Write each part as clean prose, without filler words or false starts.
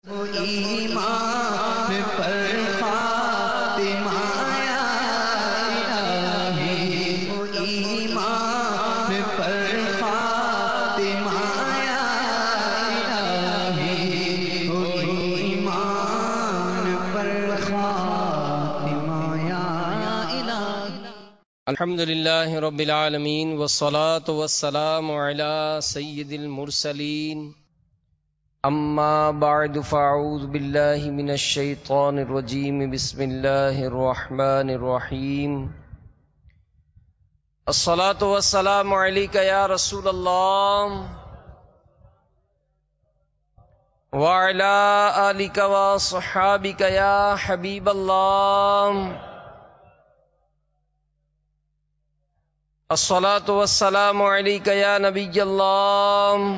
ایمان پر خاتمہ یا الہی، ایمان پر خاتمہ یا الہی، ایمان پر خاتمہ یا الہی۔ الحمدللہ رب العالمین والصلاة والسلام علی سید المرسلین، اما بعد فاعوذ باللہ من الشیطان الرجیم، بسم اللہ الرحمن الرحیم۔ الصلاة والسلام علیک یا رسول اللہ وعلی آلک وصحابک یا حبیب اللہ۔ الصلاة والسلام علیک یا نبی اللہ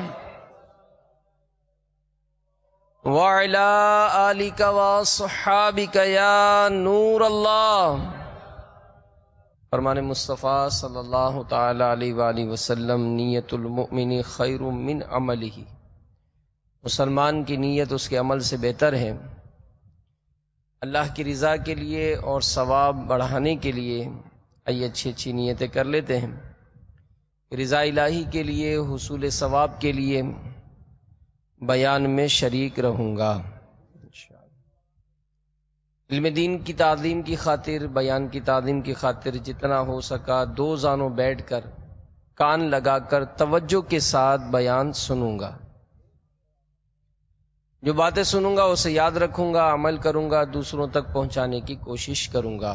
وعلی آلک وصحابک یا نور اللہ۔ فرمان مصطفیٰ صلی اللہ تعالی علیہ وآلہ وسلم، نیت المؤمن خیر من عملہ، مسلمان کی نیت اس کے عمل سے بہتر ہے۔ اللہ کی رضا کے لیے اور ثواب بڑھانے کے لیے آئیے اچھی نیتیں کر لیتے ہیں۔ رضا الہی کے لیے، حصول ثواب کے لیے بیان میں شریک رہوں گا۔ علم دین کی تعظیم کی خاطر، بیان کی تعظیم کی خاطر جتنا ہو سکا دو زانوں بیٹھ کر، کان لگا کر توجہ کے ساتھ بیان سنوں گا۔ جو باتیں سنوں گا اسے یاد رکھوں گا، عمل کروں گا، دوسروں تک پہنچانے کی کوشش کروں گا۔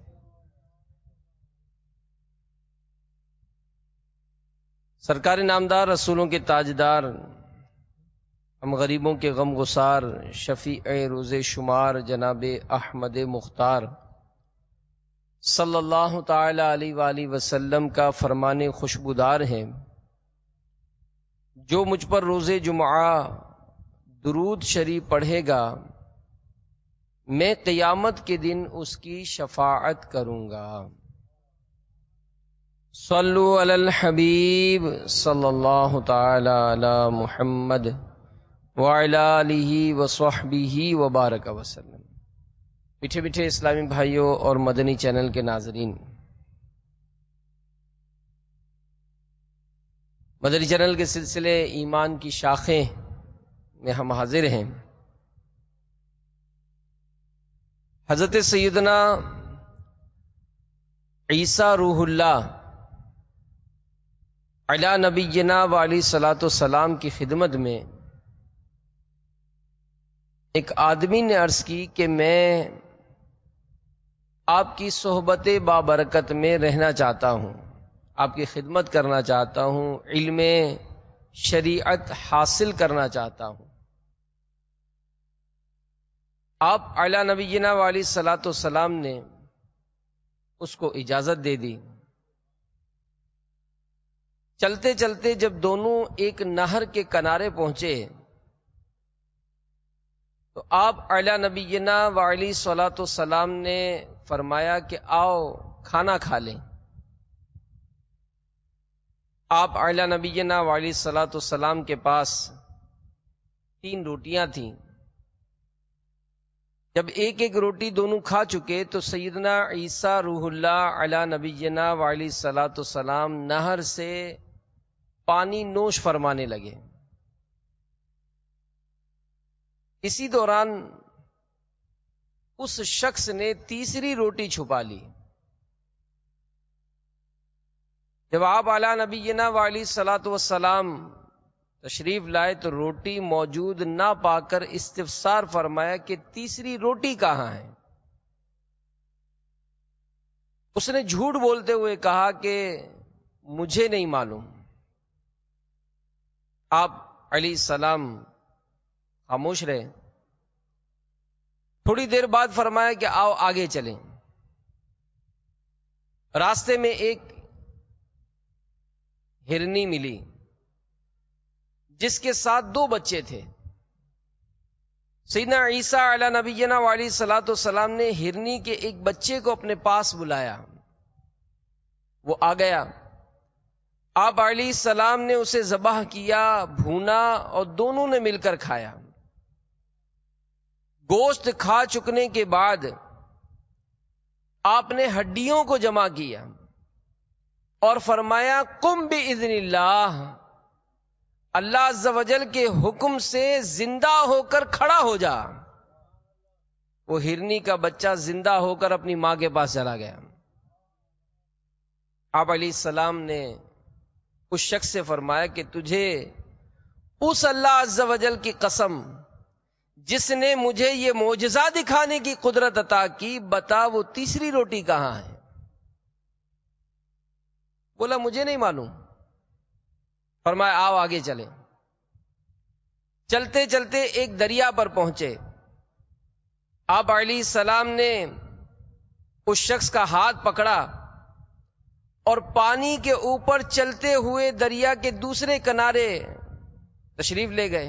سرکار نامدار، رسولوں کے تاجدار، ہم غریبوں کے غم گسار، شفیع روز شمار جناب احمد مختار صلی اللہ تعالی علیہ وآلہ وسلم کا فرمان خوشبودار ہے، جو مجھ پر روز جمعہ درود شریف پڑھے گا میں قیامت کے دن اس کی شفاعت کروں گا۔ صلو علی الحبیب صلی اللہ تعالی علی محمد وعلی آلہ وصحبہ وبارک وسلم۔ میٹھے میٹھے اسلامی بھائیوں اور مدنی چینل کے ناظرین، مدنی چینل کے سلسلے ایمان کی شاخیں میں ہم حاضر ہیں۔ حضرت سیدنا عیسیٰ روح اللہ علی نبینا وعلی صلاۃ والسلام کی خدمت میں ایک آدمی نے عرض کی کہ میں آپ کی صحبت بابرکت میں رہنا چاہتا ہوں، آپ کی خدمت کرنا چاہتا ہوں، علم شریعت حاصل کرنا چاہتا ہوں۔ آپ علی نبینا وعلی صلاۃ والسلام نے اس کو اجازت دے دی۔ چلتے چلتے جب دونوں ایک نہر کے کنارے پہنچے تو آپ علی نبینا وعلی صلاۃ والسلام نے فرمایا کہ آؤ کھانا کھا لیں۔ آپ علی نبینا وعلی صلاۃ والسلام کے پاس 3 روٹیاں تھیں۔ جب ایک ایک روٹی دونوں کھا چکے تو سیدنا عیسیٰ روح اللہ علی نبینا وعلی صلاۃ والسلام نہر سے پانی نوش فرمانے لگے۔ اسی دوران اس شخص نے تیسری روٹی چھپا لی۔ جب آپ علی نبینا وعلی صلاۃ والسلام تشریف لائے تو روٹی موجود نہ پا کر استفسار فرمایا کہ تیسری روٹی کہاں ہے؟ اس نے جھوٹ بولتے ہوئے کہا کہ مجھے نہیں معلوم۔ آپ علیہ السلام خاموش رہے۔ تھوڑی دیر بعد فرمایا کہ آؤ آگے چلیں۔ راستے میں ایک ہرنی ملی جس کے ساتھ 2 بچے تھے۔ سیدنا عیسیٰ علی نبینا وعلی صلاۃ والسلام نے ہرنی کے ایک بچے کو اپنے پاس بلایا، وہ آ گیا۔ آپ علیہ السلام نے اسے ذبح کیا، بھونا اور دونوں نے مل کر کھایا۔ گوشت کھا چکنے کے بعد آپ نے ہڈیوں کو جمع کیا اور فرمایا قم باذن اللہ، اللہ عز و جل کے حکم سے زندہ ہو کر کھڑا ہو جا۔ وہ ہرنی کا بچہ زندہ ہو کر اپنی ماں کے پاس چلا گیا۔ آپ علیہ السلام نے اس شخص سے فرمایا کہ تجھے اس اللہ عز و جل کی قسم جس نے مجھے یہ معجزہ دکھانے کی قدرت عطا کی، بتا وہ تیسری روٹی کہاں ہے؟ بولا مجھے نہیں معلوم۔ فرمایا آؤ آگے چلیں۔ چلتے چلتے ایک دریا پر پہنچے۔ آپ علیہ السلام نے اس شخص کا ہاتھ پکڑا اور پانی کے اوپر چلتے ہوئے دریا کے دوسرے کنارے تشریف لے گئے۔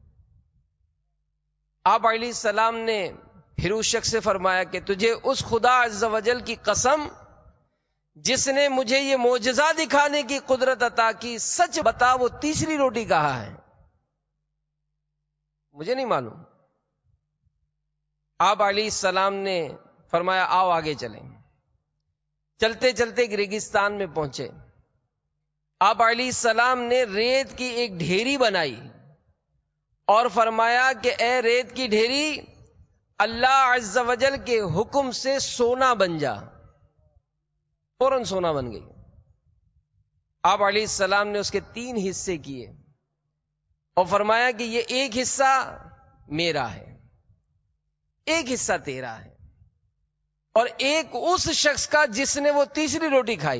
آپ علیہ السلام نے پھر اس شخص سے فرمایا کہ تجھے اس خدا عز و جل کی قسم جس نے مجھے یہ معجزہ دکھانے کی قدرت عطا کی، سچ بتا وہ تیسری روٹی کہاں ہے؟ مجھے نہیں معلوم۔ آپ علیہ السلام نے فرمایا آؤ آگے چلیں۔ چلتے چلتے ایک ریگستان میں پہنچے۔ آپ علیہ السلام نے ریت کی ایک ڈھیری بنائی اور فرمایا کہ اے ریت کی ڈھیری، اللہ عز و جل کے حکم سے سونا بن جا۔ فوراً سونا بن گئی۔ آپ علیہ السلام نے اس کے 3 حصے کیے اور فرمایا کہ یہ ایک حصہ میرا ہے، ایک حصہ تیرا ہے، اور ایک اس شخص کا جس نے وہ تیسری روٹی کھائی۔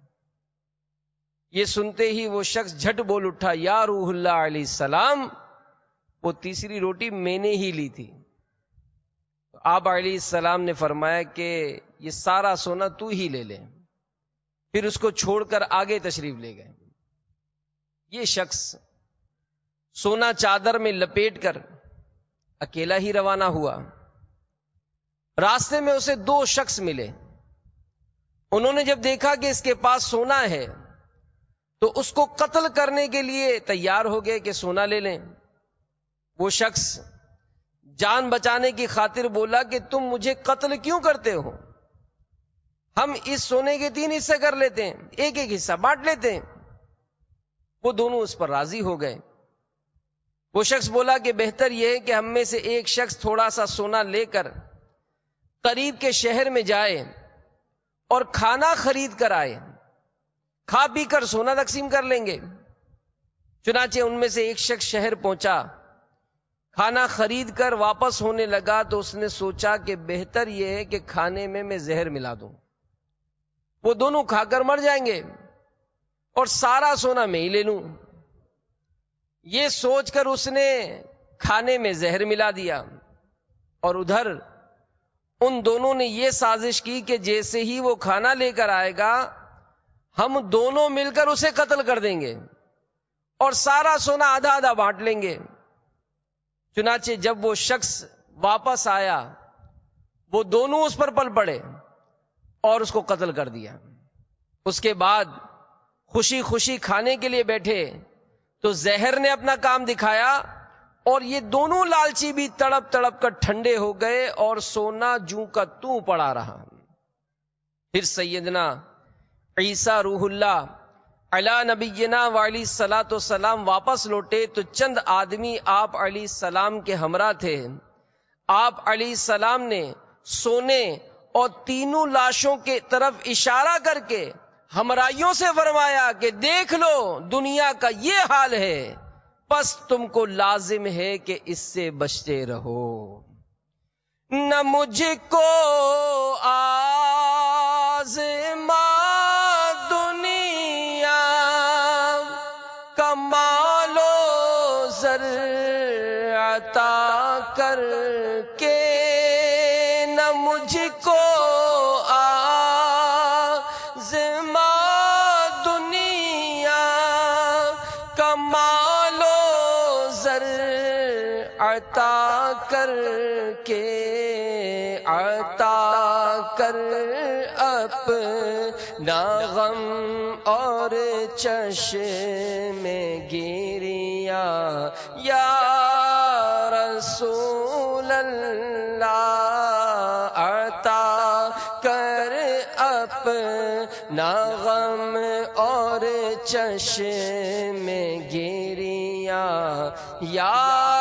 یہ سنتے ہی وہ شخص جھٹ بول اٹھا، یا روح اللہ علیہ السلام، وہ تیسری روٹی میں نے ہی لی تھی۔ آپ علیہ السلام نے فرمایا کہ یہ سارا سونا تو ہی لے لے۔ پھر اس کو چھوڑ کر آگے تشریف لے گئے۔ یہ شخص سونا چادر میں لپیٹ کر اکیلا ہی روانہ ہوا۔ راستے میں اسے 2 شخص ملے۔ انہوں نے جب دیکھا کہ اس کے پاس سونا ہے تو اس کو قتل کرنے کے لیے تیار ہو گئے کہ سونا لے لیں۔ وہ شخص جان بچانے کی خاطر بولا کہ تم مجھے قتل کیوں کرتے ہو؟ ہم اس سونے کے 3 حصے کر لیتے ہیں، ایک ایک حصہ بانٹ لیتے ہیں۔ وہ دونوں اس پر راضی ہو گئے۔ وہ شخص بولا کہ بہتر یہ ہے کہ ہم میں سے ایک شخص تھوڑا سا سونا لے کر قریب کے شہر میں جائے اور کھانا خرید کر آئے، کھا پی کر سونا تقسیم کر لیں گے۔ چنانچہ ان میں سے ایک شخص شہر پہنچا، کھانا خرید کر واپس ہونے لگا تو اس نے سوچا کہ بہتر یہ ہے کہ کھانے میں میں زہر ملا دوں، وہ دونوں کھا کر مر جائیں گے اور سارا سونا میں ہی لے لوں۔ یہ سوچ کر اس نے کھانے میں زہر ملا دیا، اور ادھر ان دونوں نے یہ سازش کی کہ جیسے ہی وہ کھانا لے کر آئے گا ہم دونوں مل کر اسے قتل کر دیں گے اور سارا سونا آدھا آدھا بانٹ لیں گے۔ چنانچہ جب وہ شخص واپس آیا وہ دونوں اس پر پل پڑے اور اس کو قتل کر دیا۔ اس کے بعد خوشی خوشی کھانے کے لیے بیٹھے تو زہر نے اپنا کام دکھایا اور یہ دونوں لالچی بھی تڑپ تڑپ کر ٹھنڈے ہو گئے اور سونا جوں کا توں پڑا رہا۔ پھر سیدنا عیسیٰ روح اللہ علی نبینا وعلی الصلاۃ والسلام واپس لوٹے تو چند آدمی آپ علیہ السلام کے ہمراہ تھے۔ آپ علیہ السلام نے سونے اور تینوں لاشوں کے طرف اشارہ کر کے ہمراہیوں سے فرمایا کہ دیکھ لو دنیا کا یہ حال ہے، پس تم کو لازم ہے کہ اس سے بچتے رہو۔ نہ مجھ کو آزما دنیا کا مال و زر عطا کر کے، نہ مجھ کو عطا کر کے، عطا کر اپنا غم اور چشم گریاں یا رسول رسول اللہ عطا کر اپنا غم اور چشم گریاں یا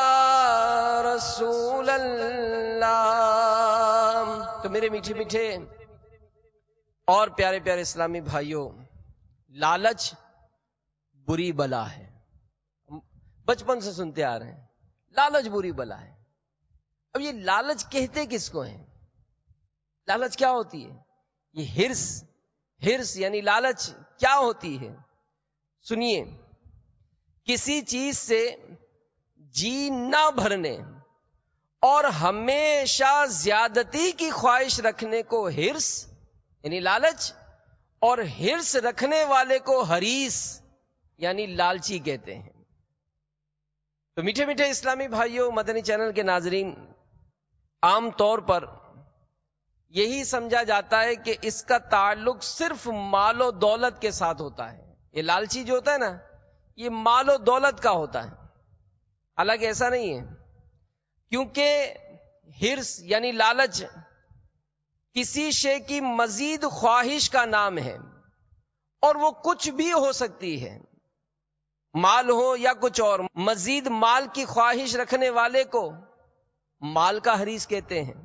رسول اللہ۔ تو میرے میٹھے میٹھے اور پیارے پیارے اسلامی بھائیوں، لالچ بری بلا ہے، بچپن سے سنتے آ رہے ہیں لالچ بری بلا ہے۔ اب یہ لالچ کہتے کس کو ہیں؟ لالچ کیا ہوتی ہے؟ یہ ہرس یعنی لالچ کیا ہوتی ہے؟ سنیے، کسی چیز سے جی نہ بھرنے اور ہمیشہ زیادتی کی خواہش رکھنے کو ہرس یعنی لالچ، اور ہرس رکھنے والے کو حریص یعنی لالچی کہتے ہیں۔ تو میٹھے میٹھے اسلامی بھائیوں، مدنی چینل کے ناظرین، عام طور پر یہی سمجھا جاتا ہے کہ اس کا تعلق صرف مال و دولت کے ساتھ ہوتا ہے۔ یہ لالچی جو ہوتا ہے نا، یہ مال و دولت کا ہوتا ہے، حالانکہ ایسا نہیں ہے، کیونکہ ہرس یعنی لالچ کسی شے کی مزید خواہش کا نام ہے، اور وہ کچھ بھی ہو سکتی ہے، مال ہو یا کچھ اور۔ مزید مال کی خواہش رکھنے والے کو مال کا حریص کہتے ہیں،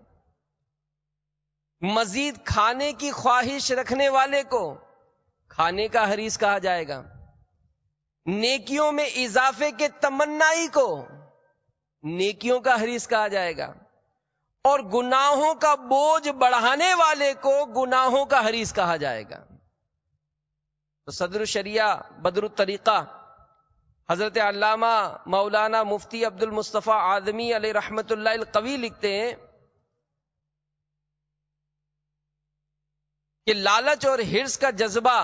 مزید کھانے کی خواہش رکھنے والے کو کھانے کا حریص کہا جائے گا، نیکیوں میں اضافے کے تمنائی کو نیکیوں کا حریص کہا جائے گا، اور گناہوں کا بوجھ بڑھانے والے کو گناہوں کا حریص کہا جائے گا۔ تو صدر الشریعہ بدر الطریقہ حضرت علامہ مولانا مفتی عبد المصطفیٰ آدمی علیہ رحمت اللہ القوی لکھتے ہیں کہ لالچ اور ہرس کا جذبہ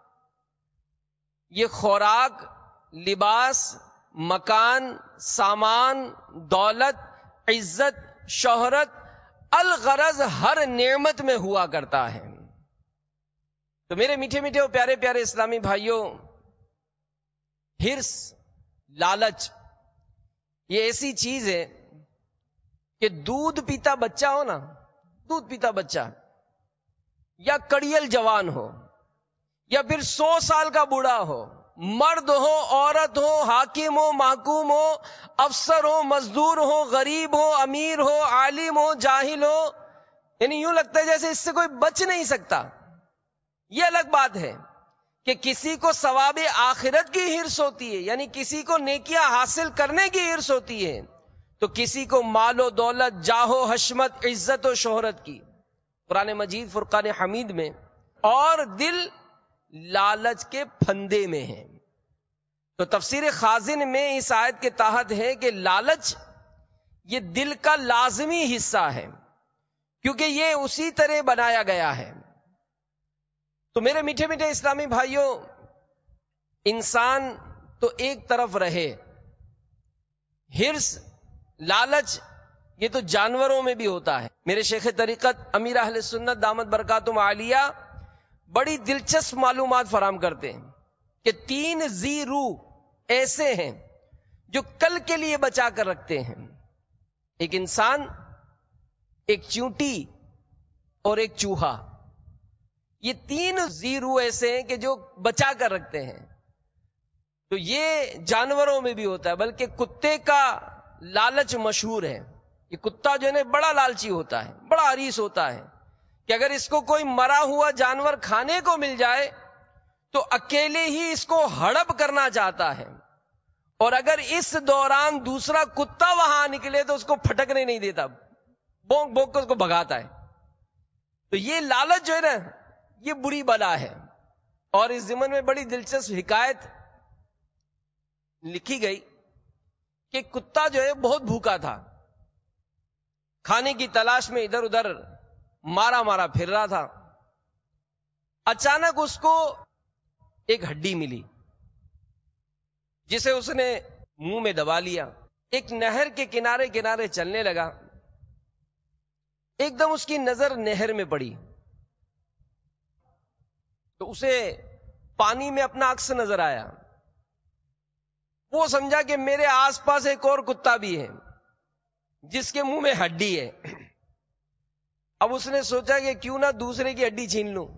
یہ خوراک، لباس، مکان، سامان، دولت، عزت، شہرت، الغرض ہر نعمت میں ہوا کرتا ہے۔ تو میرے میٹھے میٹھے اور پیارے پیارے اسلامی بھائیوں، ہرس، لالچ یہ ایسی چیز ہے کہ دودھ پیتا بچہ ہو نا، دودھ پیتا بچہ، یا کڑیل جوان ہو، یا پھر 100 سال کا بوڑھا ہو، مرد ہو، عورت ہو، حاکم ہو، محکوم ہو، افسر ہو، مزدور ہو، غریب ہو، امیر ہو، عالم ہو، جاہل ہو، یعنی یوں لگتا ہے جیسے اس سے کوئی بچ نہیں سکتا۔ یہ الگ بات ہے کہ کسی کو ثواب آخرت کی ہرس ہوتی ہے، یعنی کسی کو نیکیاں حاصل کرنے کی ہرس ہوتی ہے، تو کسی کو مال و دولت، جاہ و حشمت، عزت و شہرت کی۔ قرآن مجید فرقان حمید میں، اور دل لالچ کے پھندے میں ہے۔ تو تفسیر خازن میں اس آیت کے تحت ہے کہ لالچ یہ دل کا لازمی حصہ ہے، کیونکہ یہ اسی طرح بنایا گیا ہے۔ تو میرے میٹھے میٹھے اسلامی بھائیوں، انسان تو ایک طرف رہے، ہرس، لالچ یہ تو جانوروں میں بھی ہوتا ہے۔ میرے شیخ طریقت امیر اہل سنت دامت برکاتہم عالیہ بڑی دلچسپ معلومات فراہم کرتے ہیں کہ 3 ذی روح ایسے ہیں جو کل کے لیے بچا کر رکھتے ہیں: ایک انسان، ایک چیونٹی اور ایک چوہا۔ یہ 3 ذی روح ایسے ہیں کہ جو بچا کر رکھتے ہیں۔ تو یہ جانوروں میں بھی ہوتا ہے، بلکہ کتے کا لالچ مشہور ہے۔ یہ کتا جو ہے نا بڑا لالچی ہوتا ہے، بڑا حریص ہوتا ہے کہ اگر اس کو کوئی مرا ہوا جانور کھانے کو مل جائے تو اکیلے ہی اس کو ہڑپ کرنا چاہتا ہے، اور اگر اس دوران دوسرا کتا وہاں نکلے تو اس کو پھٹکنے نہیں دیتا، بونک بونک کر اس کو بھگاتا ہے۔ تو یہ لالچ جو ہے نا یہ بری بلا ہے۔ اور اس ضمن میں بڑی دلچسپ حکایت لکھی گئی کہ کتا جو ہے بہت بھوکا تھا، کھانے کی تلاش میں ادھر ادھر مارا مارا پھر رہا تھا۔ اچانک اس کو ایک ہڈی ملی جسے اس نے منہ میں دبا لیا، ایک نہر کے کنارے کنارے چلنے لگا۔ ایک دم اس کی نظر نہر میں پڑی تو اسے پانی میں اپنا عکس نظر آیا۔ وہ سمجھا کہ میرے آس پاس ایک اور کتا بھی ہے، جس کے منہ میں ہڈی ہے. اب اس نے سوچا کہ کیوں نہ دوسرے کی ہڈی چھین لوں،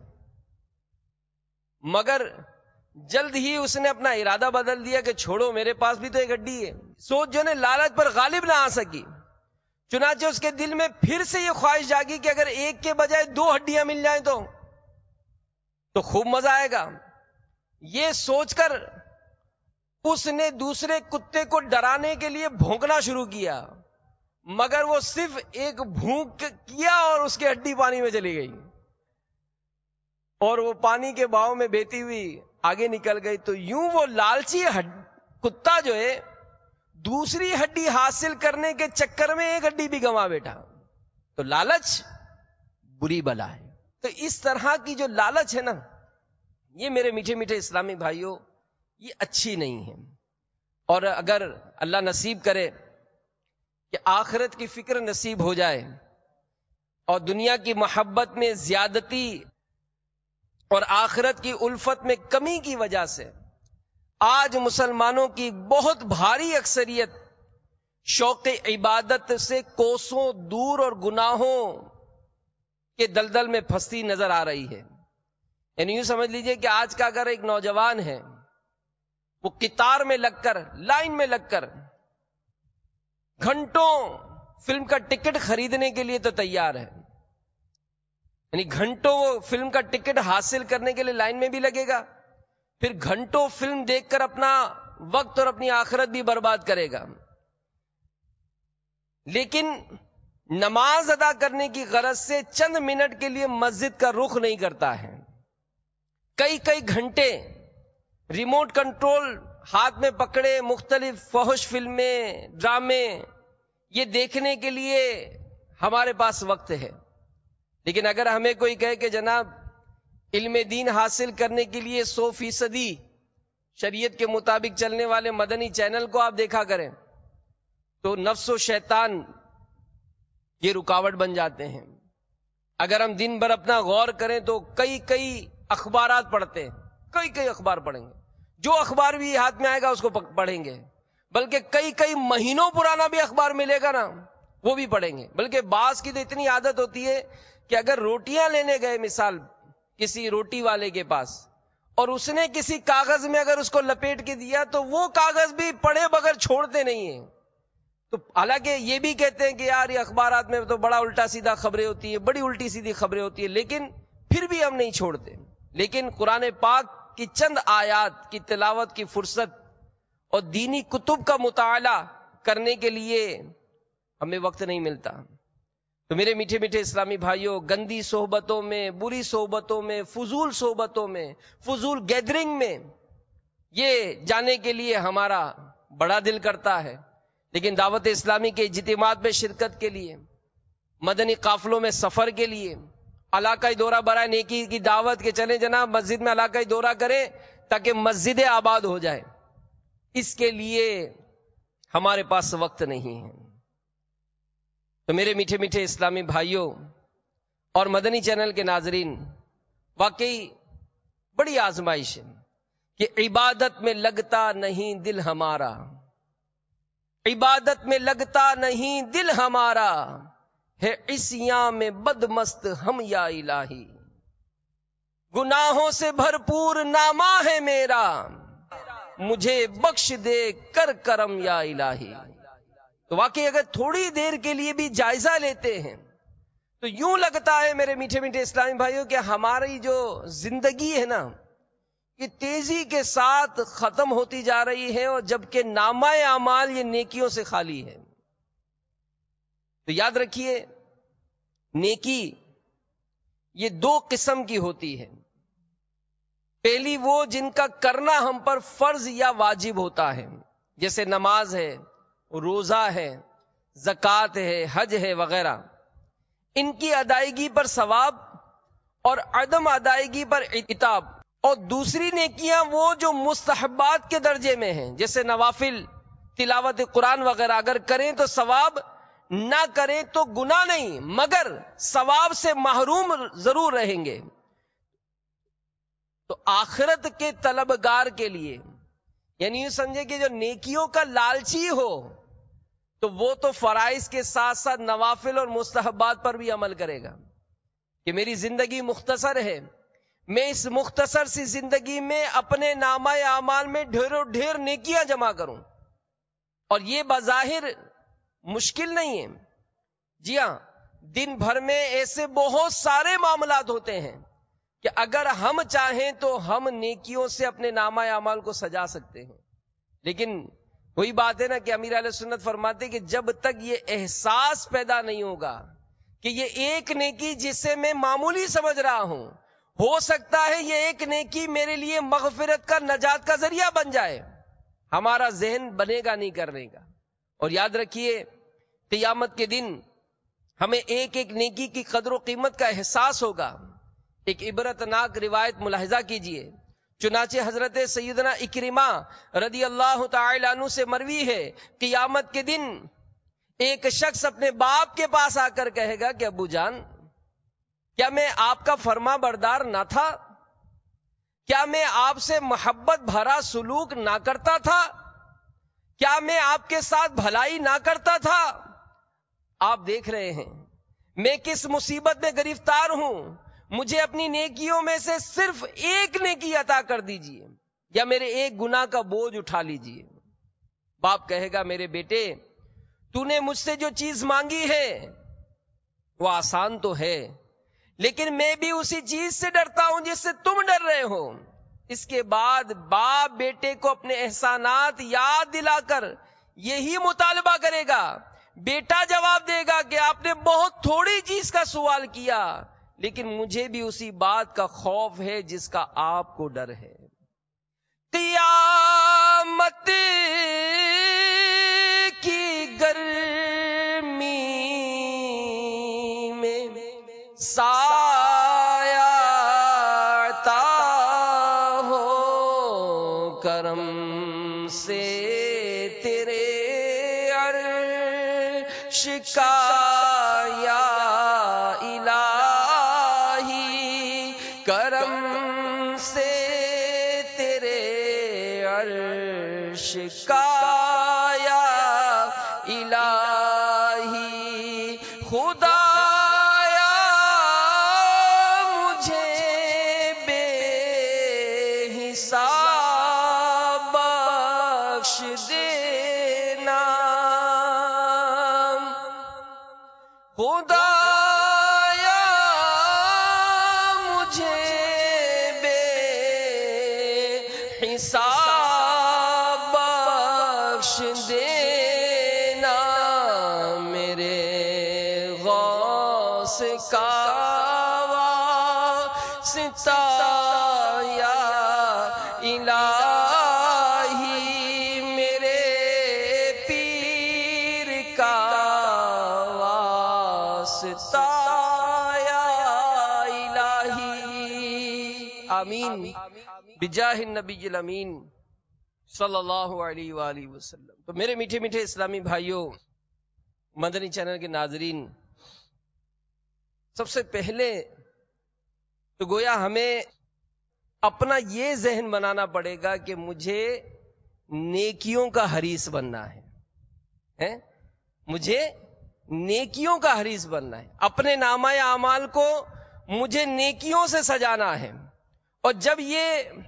مگر جلد ہی اس نے اپنا ارادہ بدل دیا کہ چھوڑو، میرے پاس بھی تو ایک ہڈی ہے. سوچ جو نے لالچ پر غالب نہ آ سکی، چنانچہ اس کے دل میں پھر سے یہ خواہش جاگی کہ اگر ایک کے بجائے 2 ہڈیاں مل جائیں تو خوب مزہ آئے گا. یہ سوچ کر اس نے دوسرے کتے کو ڈرانے کے لیے بھونکنا شروع کیا، مگر وہ صرف ایک بھونک کیا اور اس کی ہڈی پانی میں چلی گئی، اور وہ پانی کے بہاؤ میں بہتی ہوئی آگے نکل گئی. تو یوں وہ لالچی کتا جو ہے دوسری ہڈی حاصل کرنے کے چکر میں ایک ہڈی بھی گنوا بیٹھا. تو لالچ بری بلا ہے. تو اس طرح کی جو لالچ ہے نا، یہ میرے میٹھے میٹھے اسلامی بھائیوں یہ اچھی نہیں ہے. اور اگر اللہ نصیب کرے کہ آخرت کی فکر نصیب ہو جائے اور دنیا کی محبت میں زیادتی اور آخرت کی الفت میں کمی کی وجہ سے آج مسلمانوں کی بہت بھاری اکثریت شوق عبادت سے کوسوں دور اور گناہوں کے دلدل میں پھنستی نظر آ رہی ہے. یعنی یوں سمجھ لیجئے کہ آج کا اگر ایک نوجوان ہے، وہ قطار میں لگ کر، لائن میں لگ کر گھنٹوں فلم کا ٹکٹ خریدنے کے لیے تو تیار ہے، یعنی گھنٹوں وہ فلم کا ٹکٹ حاصل کرنے کے لیے لائن میں بھی لگے گا، پھر گھنٹوں فلم دیکھ کر اپنا وقت اور اپنی آخرت بھی برباد کرے گا. لیکن نماز ادا کرنے کی غرض سے چند منٹ کے لیے مسجد کا رخ نہیں کرتا ہے. کئی گھنٹے ریموٹ کنٹرول ہاتھ میں پکڑے مختلف فحش فلمیں، ڈرامے یہ دیکھنے کے لیے ہمارے پاس وقت ہے. لیکن اگر ہمیں کوئی کہے کہ جناب علم دین حاصل کرنے کے لیے 100% شریعت کے مطابق چلنے والے مدنی چینل کو آپ دیکھا کریں، تو نفس و شیطان یہ رکاوٹ بن جاتے ہیں. اگر ہم دن بھر اپنا غور کریں تو کئی اخبارات پڑھتے ہیں، کئی اخبار پڑھیں گے، جو اخبار بھی ہاتھ میں آئے گا اس کو پڑھیں گے، بلکہ کئی مہینوں پرانا بھی اخبار ملے گا نا وہ بھی پڑھیں گے. بلکہ بعض کی تو اتنی عادت ہوتی ہے کہ اگر روٹیاں لینے گئے مثال کسی روٹی والے کے پاس اور اس نے کسی کاغذ میں اگر اس کو لپیٹ کے دیا تو وہ کاغذ بھی پڑھے بغیر چھوڑتے نہیں ہیں. تو حالانکہ یہ بھی کہتے ہیں کہ یار یہ اخبارات میں تو بڑا الٹا سیدھا خبریں ہوتی ہیں، بڑی الٹی سیدھی خبریں ہوتی ہیں، لیکن پھر بھی ہم نہیں چھوڑتے. لیکن قرآن پاک کی چند آیات کی تلاوت کی فرصت اور دینی کتب کا مطالعہ کرنے کے لیے ہمیں وقت نہیں ملتا. تو میرے میٹھے میٹھے اسلامی بھائیوں، گندی صحبتوں میں، بری صحبتوں میں، فضول صحبتوں میں، فضول گیدرنگ میں یہ جانے کے لیے ہمارا بڑا دل کرتا ہے، لیکن دعوت اسلامی کے اجتماعات میں شرکت کے لیے، مدنی قافلوں میں سفر کے لیے، علاقائی دورہ برائے نیکی کی دعوت کے چلیں جناب مسجد میں علاقائی دورہ کریں تاکہ مسجدیں آباد ہو جائیں، اس کے لیے ہمارے پاس وقت نہیں ہے. تو میرے میٹھے میٹھے اسلامی بھائیوں اور مدنی چینل کے ناظرین، واقعی بڑی آزمائش ہے کہ عبادت میں لگتا نہیں دل ہمارا، عبادت میں لگتا نہیں دل ہمارا، ہے عصیاں میں بدمست ہم یا الہی، گناہوں سے بھرپور نامہ ہے میرا، مجھے بخش دے کر کرم یا الہی. تو واقعی اگر تھوڑی دیر کے لیے بھی جائزہ لیتے ہیں تو یوں لگتا ہے میرے میٹھے میٹھے اسلامی بھائیوں کہ ہماری جو زندگی ہے نا یہ تیزی کے ساتھ ختم ہوتی جا رہی ہے، اور جبکہ نامہ اعمال یہ نیکیوں سے خالی ہے. تو یاد رکھیے نیکی یہ 2 قسم کی ہوتی ہے. پہلی وہ جن کا کرنا ہم پر فرض یا واجب ہوتا ہے، جیسے نماز ہے، روزہ ہے، زکوٰۃ ہے، حج ہے وغیرہ، ان کی ادائیگی پر ثواب اور عدم ادائیگی پر عتاب. اور دوسری نیکیاں وہ جو مستحبات کے درجے میں ہیں، جیسے نوافل، تلاوت قرآن وغیرہ، اگر کریں تو ثواب، نہ کریں تو گناہ نہیں مگر ثواب سے محروم ضرور رہیں گے. تو آخرت کے طلبگار کے لیے، یعنی یہ سمجھے کہ جو نیکیوں کا لالچی ہو تو وہ تو فرائض کے ساتھ ساتھ نوافل اور مستحبات پر بھی عمل کرے گا کہ میری زندگی مختصر ہے، میں اس مختصر سی زندگی میں اپنے نامہ اعمال میں ڈھیروں ڈھیر نیکیاں جمع کروں. اور یہ بظاہر مشکل نہیں ہے. جی ہاں، دن بھر میں ایسے بہت سارے معاملات ہوتے ہیں کہ اگر ہم چاہیں تو ہم نیکیوں سے اپنے نامہ اعمال کو سجا سکتے ہیں. لیکن وہی بات ہے نا کہ امیر اہل سنت فرماتے کہ جب تک یہ احساس پیدا نہیں ہوگا کہ یہ ایک نیکی جسے میں معمولی سمجھ رہا ہوں، ہو سکتا ہے یہ ایک نیکی میرے لیے مغفرت کا، نجات کا ذریعہ بن جائے، ہمارا ذہن بنے گا نہیں کرنے کا. اور یاد رکھیے قیامت کے دن ہمیں ایک ایک نیکی کی قدر و قیمت کا احساس ہوگا. ایک عبرتناک روایت ملاحظہ کیجئے. چنانچہ حضرت سیدنا اکرمہ رضی اللہ تعالی عنہ سے مروی ہے، قیامت کے دن ایک شخص اپنے باپ کے پاس آ کر کہے گا کہ ابو جان، کیا میں آپ کا فرما بردار نہ تھا؟ کیا میں آپ سے محبت بھرا سلوک نہ کرتا تھا؟ کیا میں آپ کے ساتھ بھلائی نہ کرتا تھا؟ آپ دیکھ رہے ہیں میں کس مصیبت میں گرفتار ہوں، مجھے اپنی نیکیوں میں سے صرف ایک نیکی عطا کر دیجئے یا میرے ایک گناہ کا بوجھ اٹھا لیجئے. باپ کہے گا میرے بیٹے، تو نے مجھ سے جو چیز مانگی ہے وہ آسان تو ہے، لیکن میں بھی اسی چیز سے ڈرتا ہوں جس سے تم ڈر رہے ہو. اس کے بعد باپ بیٹے کو اپنے احسانات یاد دلا کر یہی مطالبہ کرے گا. بیٹا جواب دے گا کہ آپ نے بہت تھوڑی چیز کا سوال کیا، لیکن مجھے بھی اسی بات کا خوف ہے جس کا آپ کو ڈر ہے. قیامت کی گرمی میں سایہ عطا ہو کرم سے تیرے عرش کا یا الہی، کرم سے تیرے عرش کا یا الہی. خدایا مجھے بے حساب بخش دینا، خدایا مجھے بے حساب بخش دینا. میرے غوث کا واسطہ یا الہی، میرے پیر کا واسطہ یا الہی. آمین بجاہ النبی الامین صلی اللہ علیہ وآلہ وسلم. تو میرے میٹھے میٹھے اسلامی بھائیوں، مدنی چینل کے ناظرین، سب سے پہلے تو گویا ہمیں اپنا یہ ذہن بنانا پڑے گا کہ مجھے نیکیوں کا حریص بننا ہے. مجھے نیکیوں کا حریص بننا ہے، اپنے نامہ اعمال کو مجھے نیکیوں سے سجانا ہے. اور جب یہ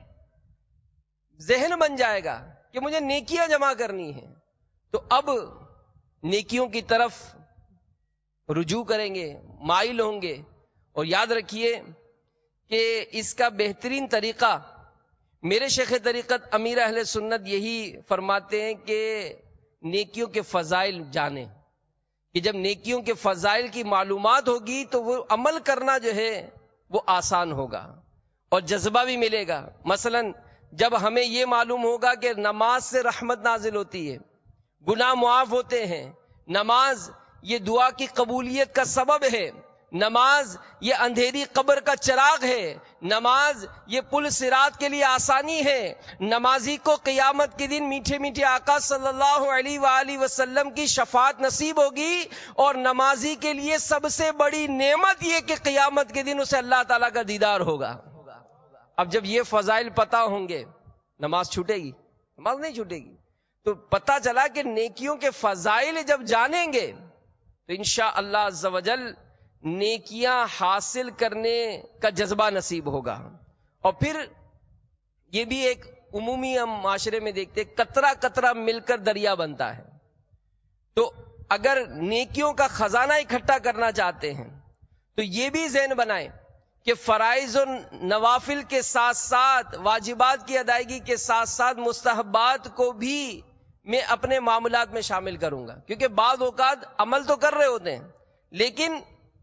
ذہن بن جائے گا کہ مجھے نیکیاں جمع کرنی ہیں تو اب نیکیوں کی طرف رجوع کریں گے، مائل ہوں گے. اور یاد رکھیے کہ اس کا بہترین طریقہ میرے شیخ طریقت امیر اہل سنت یہی فرماتے ہیں کہ نیکیوں کے فضائل جانیں، کہ جب نیکیوں کے فضائل کی معلومات ہوگی تو وہ عمل کرنا جو ہے وہ آسان ہوگا اور جذبہ بھی ملے گا. مثلا جب ہمیں یہ معلوم ہوگا کہ نماز سے رحمت نازل ہوتی ہے، گناہ معاف ہوتے ہیں، نماز یہ دعا کی قبولیت کا سبب ہے، نماز یہ اندھیری قبر کا چراغ ہے، نماز یہ پل صراط کے لیے آسانی ہے، نمازی کو قیامت کے دن میٹھے میٹھے آقا صلی اللہ علیہ وآلہ وسلم کی شفاعت نصیب ہوگی. اور نمازی کے لیے سب سے بڑی نعمت یہ کہ قیامت کے دن اسے اللہ تعالیٰ کا دیدار ہوگا. اب جب یہ فضائل پتہ ہوں گے، نماز چھوٹے گی؟ نماز نہیں چھوٹے گی. تو پتہ چلا کہ نیکیوں کے فضائل جب جانیں گے تو انشاءاللہ عز و جل نیکیاں حاصل کرنے کا جذبہ نصیب ہوگا. اور پھر یہ بھی ایک عمومی ہم معاشرے میں دیکھتے قطرہ قطرہ مل کر دریا بنتا ہے. تو اگر نیکیوں کا خزانہ اکٹھا کرنا چاہتے ہیں تو یہ بھی ذہن بنائیں کہ فرائض و نوافل کے ساتھ ساتھ واجبات کی ادائیگی کے ساتھ ساتھ مستحبات کو بھی میں اپنے معاملات میں شامل کروں گا. کیونکہ بعض اوقات عمل تو کر رہے ہوتے ہیں لیکن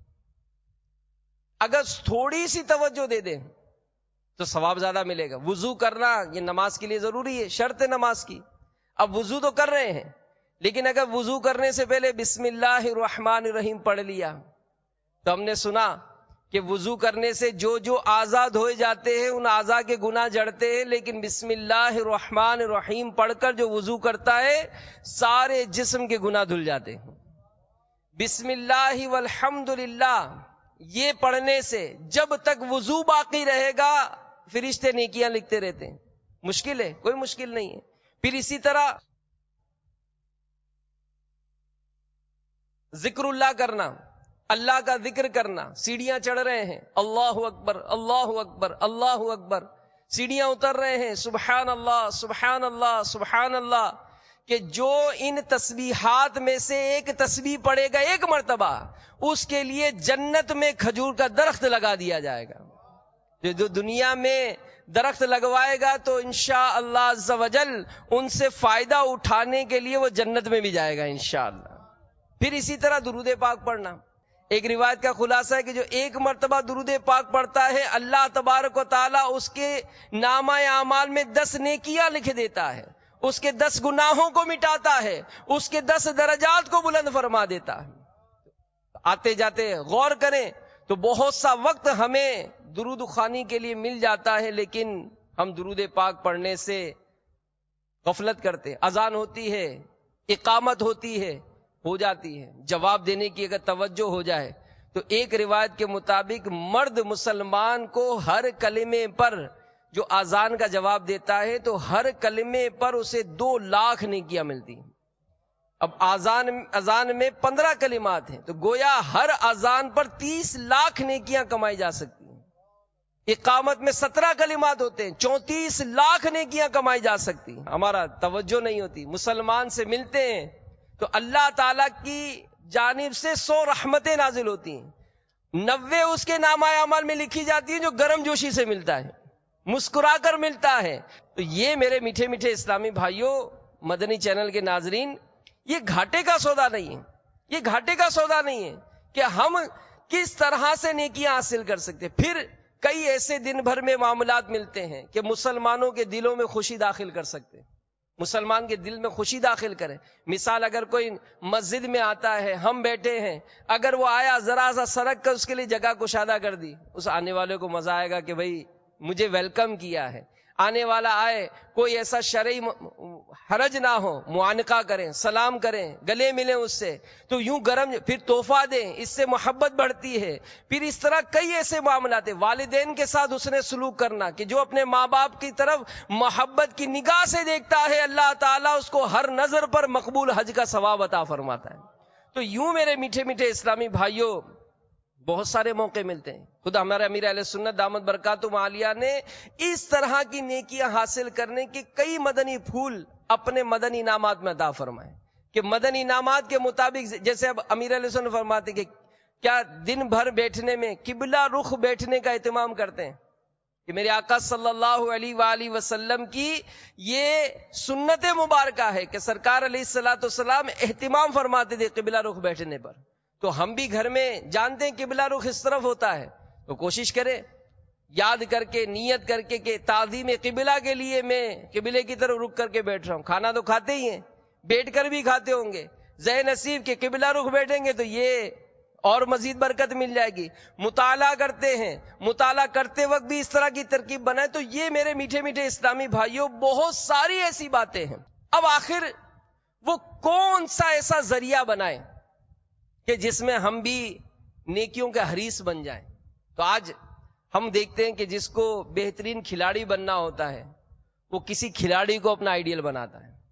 اگر تھوڑی سی توجہ دے دیں تو ثواب زیادہ ملے گا. وضو کرنا یہ نماز کے لیے ضروری ہے، شرط ہے نماز کی. اب وضو تو کر رہے ہیں لیکن اگر وضو کرنے سے پہلے بسم اللہ الرحمن الرحیم پڑھ لیا تو ہم نے سنا کہ وضو کرنے سے جو جو اعضاء دھوئے جاتے ہیں ان اعضاء کے گناہ جڑتے ہیں، لیکن بسم اللہ الرحمن الرحیم پڑھ کر جو وضو کرتا ہے سارے جسم کے گناہ دھل جاتے ہیں. بسم اللہ والحمد للہ یہ پڑھنے سے جب تک وضو باقی رہے گا فرشتے نیکیاں لکھتے رہتے ہیں. مشکل ہے؟ کوئی مشکل نہیں ہے. پھر اسی طرح ذکر اللہ کرنا، اللہ کا ذکر کرنا. سیڑھیاں چڑھ رہے ہیں، اللہ اکبر اللہ اکبر اللہ اکبر. سیڑھیاں اتر رہے ہیں، سبحان اللہ سبحان اللہ سبحان اللہ. کہ جو ان تسبیحات میں سے ایک تسبیح پڑھے گا ایک مرتبہ اس کے لیے جنت میں کھجور کا درخت لگا دیا جائے گا. جو دنیا میں درخت لگوائے گا تو انشاءاللہ عز و جل ان سے فائدہ اٹھانے کے لیے وہ جنت میں بھی جائے گا انشاءاللہ. پھر اسی طرح درود پاک پڑھنا. ایک روایت کا خلاصہ ہے کہ جو ایک مرتبہ درود پاک پڑھتا ہے اللہ تبارک و تعالی اس کے نامہ اعمال میں 10 نیکیاں لکھ دیتا ہے، اس کے 10 گناہوں کو مٹاتا ہے، اس کے 10 درجات کو بلند فرما دیتا ہے. آتے جاتے غور کریں تو بہت سا وقت ہمیں درود خوانی کے لیے مل جاتا ہے لیکن ہم درود پاک پڑھنے سے غفلت کرتے. اذان ہوتی ہے، اقامت ہوتی ہے، ہو جاتی ہے. جواب دینے کی اگر توجہ ہو جائے تو ایک روایت کے مطابق مرد مسلمان کو ہر کلمے پر جو اذان کا جواب دیتا ہے تو ہر کلمے پر اسے 2 لاکھ نیکیاں ملتی ہیں. اب اذان میں 15 کلمات ہیں تو گویا ہر اذان پر 30 لاکھ نیکیاں کمائی جا سکتی ہیں. اقامت میں 17 کلمات ہوتے ہیں، 34 لاکھ نیکیاں کمائی جا سکتی ہیں. ہمارا توجہ نہیں ہوتی. مسلمان سے ملتے ہیں تو اللہ تعالی کی جانب سے 100 رحمتیں نازل ہوتی ہیں، 90 اس کے نامہ اعمال میں لکھی جاتی ہیں جو گرم جوشی سے ملتا ہے، مسکرا کر ملتا ہے. تو یہ میرے میٹھے میٹھے اسلامی بھائیوں، مدنی چینل کے ناظرین، یہ گھاٹے کا سودا نہیں ہے. یہ گھاٹے کا سودا نہیں ہے کہ ہم کس طرح سے نیکیاں حاصل کر سکتے. پھر کئی ایسے دن بھر میں معاملات ملتے ہیں کہ مسلمانوں کے دلوں میں خوشی داخل کر سکتے. مسلمان کے دل میں خوشی داخل کرے. مثال اگر کوئی مسجد میں آتا ہے، ہم بیٹھے ہیں، اگر وہ آیا ذرا سا سرک کر اس کے لیے جگہ کشادہ کر دی، اس آنے والے کو مزہ آئے گا کہ بھائی مجھے ویلکم کیا ہے. آنے والا آئے، کوئی ایسا شرعی حرج نہ ہو، معانقہ کریں، سلام کریں، گلے ملیں اس سے، تو یوں گرم، پھر تحفہ دیں، اس سے محبت بڑھتی ہے. پھر اس طرح کئی ایسے معاملات ہیں. والدین کے ساتھ اس نے سلوک کرنا کہ جو اپنے ماں باپ کی طرف محبت کی نگاہ سے دیکھتا ہے اللہ تعالیٰ اس کو ہر نظر پر مقبول حج کا ثواب عطا فرماتا ہے. تو یوں میرے میٹھے میٹھے اسلامی بھائیوں بہت سارے موقع ملتے ہیں. خدا ہمارے امیر اہل سنت دامت برکاتہم عالیہ نے اس طرح کی نیکیاں حاصل کرنے کے کئی مدنی پھول اپنے مدنی انعامات میں عطا فرمائے کہ مدنی انعامات کے مطابق جیسے اب امیر اہل سنت فرماتے کہ کیا دن بھر بیٹھنے میں قبلہ رخ بیٹھنے کا اہتمام کرتے ہیں کہ میرے آقا صلی اللہ علیہ وآلہ وسلم کی یہ سنت مبارکہ ہے کہ سرکار علیہ الصلوۃ والسلام اہتمام فرماتے تھے قبلہ رخ بیٹھنے پر. تو ہم بھی گھر میں جانتے ہیں قبلہ رخ اس طرف ہوتا ہے تو کوشش کریں یاد کر کے نیت کر کے کہ تعظیم قبلہ کے لیے میں قبلے کی طرف رک کر کے بیٹھ رہا ہوں. کھانا تو کھاتے ہی ہیں، بیٹھ کر بھی کھاتے ہوں گے، ذہن نصیب کہ قبلہ رخ بیٹھیں گے تو یہ اور مزید برکت مل جائے گی. مطالعہ کرتے ہیں، مطالعہ کرتے وقت بھی اس طرح کی ترکیب بنائے. تو یہ میرے میٹھے میٹھے اسلامی بھائیوں بہت ساری ایسی باتیں ہیں. اب آخر وہ کون سا ایسا ذریعہ بنائے کہ جس میں ہم بھی نیکیوں کے حریص بن جائیں. تو آج ہم دیکھتے ہیں کہ جس کو بہترین کھلاڑی بننا ہوتا ہے وہ کسی کھلاڑی کو اپنا آئیڈیل بناتا ہے.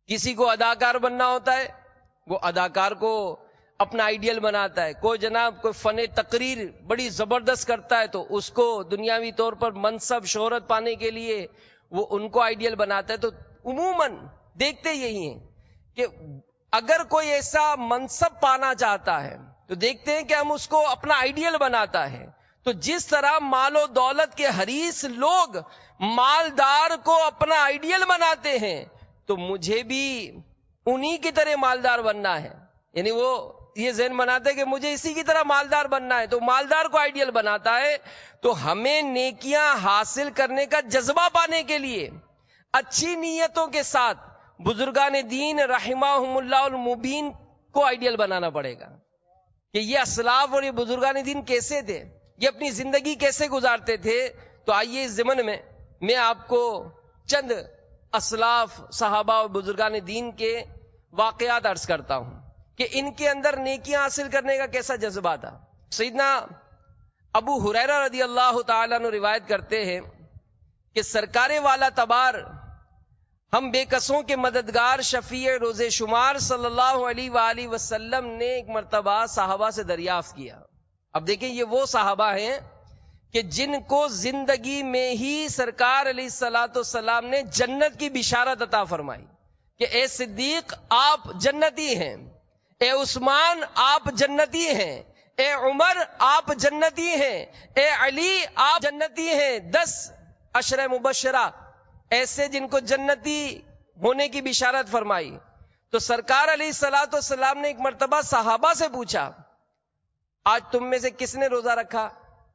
کسی کو اداکار بننا ہوتا ہے، وہ اداکار کو اپنا آئیڈیل بناتا ہے. کوئی جناب کوئی فن تقریر بڑی زبردست کرتا ہے تو اس کو دنیاوی طور پر منصب شہرت پانے کے لیے وہ ان کو آئیڈیل بناتا ہے. تو عموماً دیکھتے یہی ہیں کہ اگر کوئی ایسا منصب پانا چاہتا ہے تو دیکھتے ہیں کہ ہم اس کو اپنا آئیڈیل بناتا ہے. تو جس طرح مال و دولت کے حریص لوگ مالدار کو اپنا آئیڈیل بناتے ہیں تو مجھے بھی انہی کی طرح مالدار بننا ہے. یعنی وہ یہ ذہن بناتا ہے کہ مجھے اسی کی طرح مالدار بننا ہے، تو مالدار کو آئیڈیل بناتا ہے. تو ہمیں نیکیاں حاصل کرنے کا جذبہ پانے کے لیے اچھی نیتوں کے ساتھ بزرگان دین رحمہم اللہ المبین کو آئیڈیل بنانا پڑے گا کہ یہ اسلاف اور یہ بزرگان دین کیسے تھے، یہ اپنی زندگی کیسے گزارتے تھے. تو آئیے اس ضمن میں آپ کو چند اسلاف صحابہ اور بزرگان دین کے واقعات عرض کرتا ہوں کہ ان کے اندر نیکیاں حاصل کرنے کا کیسا جذبہ تھا. سیدنا ابو ہریرہ رضی اللہ تعالیٰ عنہ روایت کرتے ہیں کہ سرکار والا تبار ہم بے کسوں کے مددگار شفیع روز شمار صلی اللہ علیہ وآلہ وسلم نے ایک مرتبہ صحابہ سے دریافت کیا. اب دیکھیں یہ وہ صحابہ ہیں کہ جن کو زندگی میں ہی سرکار علیہ الصلوۃ والسلام نے جنت کی بشارت عطا فرمائی کہ اے صدیق آپ جنتی ہیں، اے عثمان آپ جنتی ہیں، اے عمر آپ جنتی ہیں، اے علی آپ جنتی ہیں. 10 عشرہ مبشرہ ایسے جن کو جنتی ہونے کی بشارت فرمائی. تو سرکار علیہ الصلوۃ والسلام نے ایک مرتبہ صحابہ سے پوچھا آج تم میں سے کس نے روزہ رکھا؟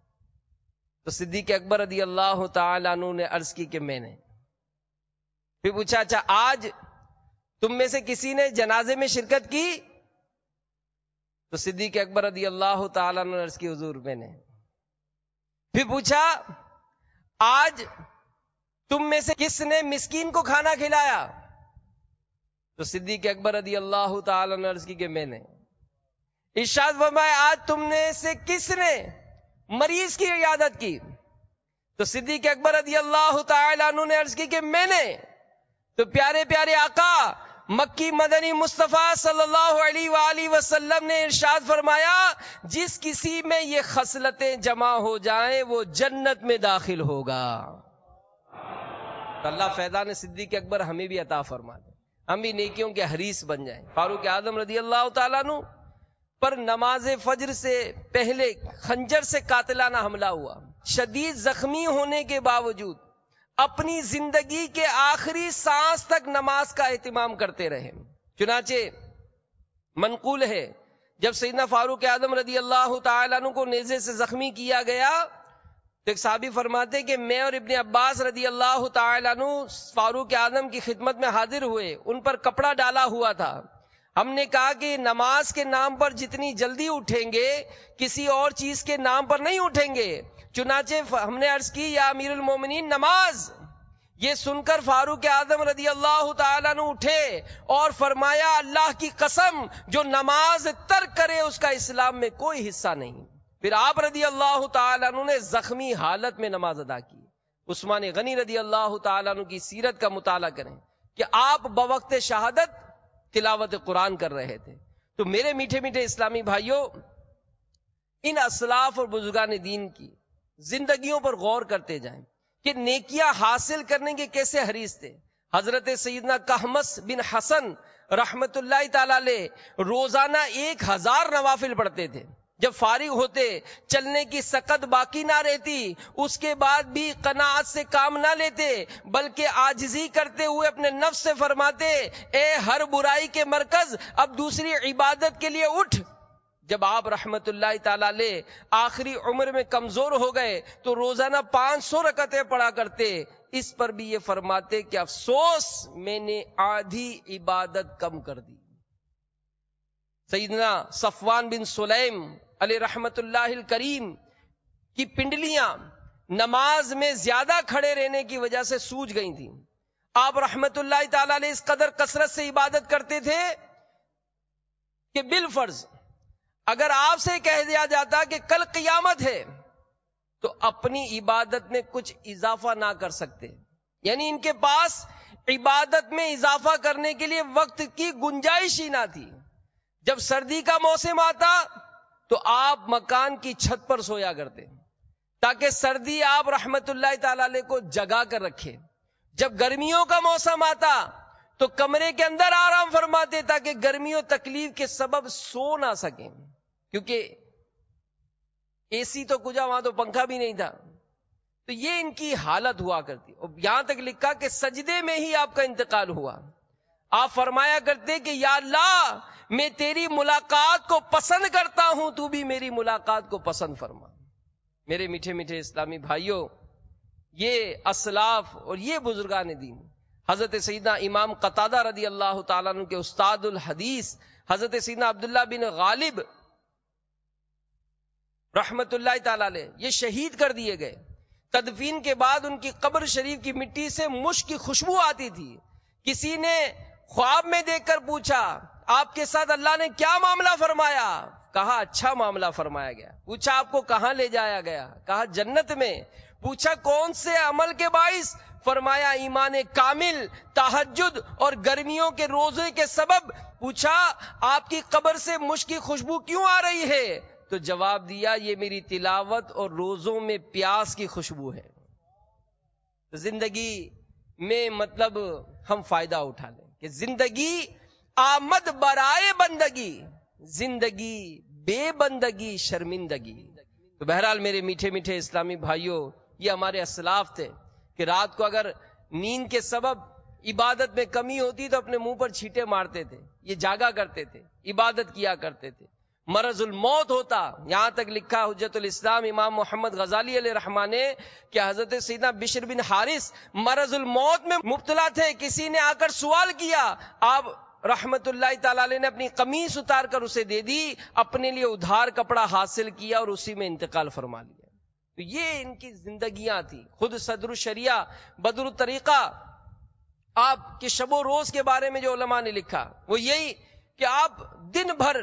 تو صدیق اکبر رضی اللہ تعالی عنہ نے عرض کی کہ میں نے. پھر پوچھا اچھا آج تم میں سے کسی نے جنازے میں شرکت کی؟ تو صدیق اکبر رضی اللہ تعالیٰ نے عرض کی حضور میں نے. پھر پوچھا آج تم میں سے کس نے مسکین کو کھانا کھلایا؟ تو صدیق اکبر رضی اللہ تعالیٰ نے عرض کی کہ میں نے. ارشاد فرمایا آج تم نے سے کس نے مریض کی عیادت کی؟ تو صدیق اکبر رضی اللہ تعالیٰ عنہ نے عرض کی کہ میں نے. تو پیارے پیارے آقا مکی مدنی مصطفیٰ صلی اللہ علیہ وآلہ وسلم نے ارشاد فرمایا جس کسی میں یہ خصلتیں جمع ہو جائیں وہ جنت میں داخل ہوگا. تو اللہ فیضان صدیق اکبر ہمیں بھی عطا فرما دے، ہم بھی نیکیوں کے حریص بن جائیں. فاروق اعظم رضی اللہ تعالیٰ عنہ پر نماز فجر سے پہلے خنجر سے قاتلانہ حملہ ہوا. شدید زخمی ہونے کے باوجود اپنی زندگی کے آخری سانس تک نماز کا اہتمام کرتے رہے. چنانچہ منقول ہے جب سیدنا فاروق اعظم رضی اللہ تعالیٰ عنہ کو نیزے سے زخمی کیا گیا تو ایک صحابی فرماتے کہ میں اور ابن عباس رضی اللہ تعالیٰ عنہ فاروق اعظم کی خدمت میں حاضر ہوئے. ان پر کپڑا ڈالا ہوا تھا. ہم نے کہا کہ نماز کے نام پر جتنی جلدی اٹھیں گے کسی اور چیز کے نام پر نہیں اٹھیں گے. چنانچہ ہم نے عرض کی یا امیر المومنین نماز. یہ سن کر فاروق اعظم رضی اللہ تعالیٰ عنہ اٹھے اور فرمایا اللہ کی قسم جو نماز ترک کرے اس کا اسلام میں کوئی حصہ نہیں. پھر آپ رضی اللہ تعالیٰ عنہ نے زخمی حالت میں نماز ادا کی. عثمان غنی رضی اللہ تعالیٰ عنہ کی سیرت کا مطالعہ کریں کہ آپ بوقت شہادت تلاوت قرآن کر رہے تھے. تو میرے میٹھے میٹھے اسلامی بھائیوں ان اسلاف اور بزرگان دین کی زندگیوں پر غور کرتے جائیں کہ نیکیاں حاصل کرنے کے کیسے حریص تھے. حضرت سیدنا کہمس بن حسن رحمت اللہ تعالی علیہ روزانہ 1000 نوافل پڑھتے تھے. جب فارغ ہوتے چلنے کی سکت باقی نہ رہتی اس کے بعد بھی قناعت سے کام نہ لیتے بلکہ عاجزی کرتے ہوئے اپنے نفس سے فرماتے اے ہر برائی کے مرکز اب دوسری عبادت کے لیے اٹھ. جب آپ رحمت اللہ تعالی علیہ آخری عمر میں کمزور ہو گئے تو روزانہ 500 رکعتیں پڑھا کرتے. اس پر بھی یہ فرماتے کہ افسوس میں نے آدھی عبادت کم کر دی. سیدنا صفوان بن سلیم علیہ رحمت اللہ الکریم کی پنڈلیاں نماز میں زیادہ کھڑے رہنے کی وجہ سے سوج گئی تھیں. آپ رحمت اللہ تعالی علیہ اس قدر کثرت سے عبادت کرتے تھے کہ بالفرض اگر آپ سے کہہ دیا جاتا کہ کل قیامت ہے تو اپنی عبادت میں کچھ اضافہ نہ کر سکتے. یعنی ان کے پاس عبادت میں اضافہ کرنے کے لیے وقت کی گنجائش ہی نہ تھی. جب سردی کا موسم آتا تو آپ مکان کی چھت پر سویا کرتے تاکہ سردی آپ رحمت اللہ تعالی علیہ کو جگا کر رکھے. جب گرمیوں کا موسم آتا تو کمرے کے اندر آرام فرماتے تاکہ گرمیوں تکلیف کے سبب سو نہ سکیں، کیونکہ اے سی تو کجا، وہاں تو پنکھا بھی نہیں تھا. تو یہ ان کی حالت ہوا کرتی. اور یہاں تک لکھا کہ سجدے میں ہی آپ کا انتقال ہوا. آپ فرمایا کرتے کہ یا اللہ میں تیری ملاقات کو پسند کرتا ہوں، تو بھی میری ملاقات کو پسند فرما. میرے میٹھے میٹھے اسلامی بھائیوں، یہ اسلاف اور یہ بزرگان دین، حضرت سیدنا امام قتادہ رضی اللہ تعالیٰ عنہ کے استاد الحدیث حضرت سیدنا عبداللہ بن غالب رحمت اللہ تعالی علیہ، یہ شہید کر دیے گئے. تدفین کے بعد ان کی قبر شریف کی مٹی سے مشک کی خوشبو آتی تھی. کسی نے خواب میں دیکھ کر پوچھا آپ کے ساتھ اللہ نے کیا معاملہ فرمایا؟ کہا اچھا معاملہ فرمایا گیا. پوچھا آپ کو کہاں لے جایا گیا؟ کہا جنت میں. پوچھا کون سے عمل کے باعث؟ فرمایا ایمان کامل، تہجد اور گرمیوں کے روزے کے سبب. پوچھا آپ کی قبر سے مشک کی خوشبو کیوں آ رہی ہے؟ تو جواب دیا یہ میری تلاوت اور روزوں میں پیاس کی خوشبو ہے. زندگی میں مطلب ہم فائدہ اٹھا لیں کہ زندگی آمد برائے بندگی، زندگی بے بندگی شرمندگی. تو بہرحال میرے میٹھے میٹھے اسلامی بھائیوں، یہ ہمارے اسلاف تھے کہ رات کو اگر نیند کے سبب عبادت میں کمی ہوتی تو اپنے منہ پر چھینٹے مارتے تھے. یہ جاگا کرتے تھے، عبادت کیا کرتے تھے. مرض الموت ہوتا، یہاں تک لکھا حجت الاسلام امام محمد غزالی علیہ رحمہ نے کہ حضرت سیدنا بشر بن حارث مرض الموت میں مبتلا تھے. کسی نے آ کر سوال کیا، آپ رحمت اللہ تعالی علیہ نے اپنی قمیص اتار کر اسے دے دی، اپنے لیے ادھار کپڑا حاصل کیا اور اسی میں انتقال فرما لیا. تو یہ ان کی زندگیاں تھی. خود صدر الشریعہ بدر الطریقہ آپ کے شب و روز کے بارے میں جو علماء نے لکھا وہ یہی کہ آپ دن بھر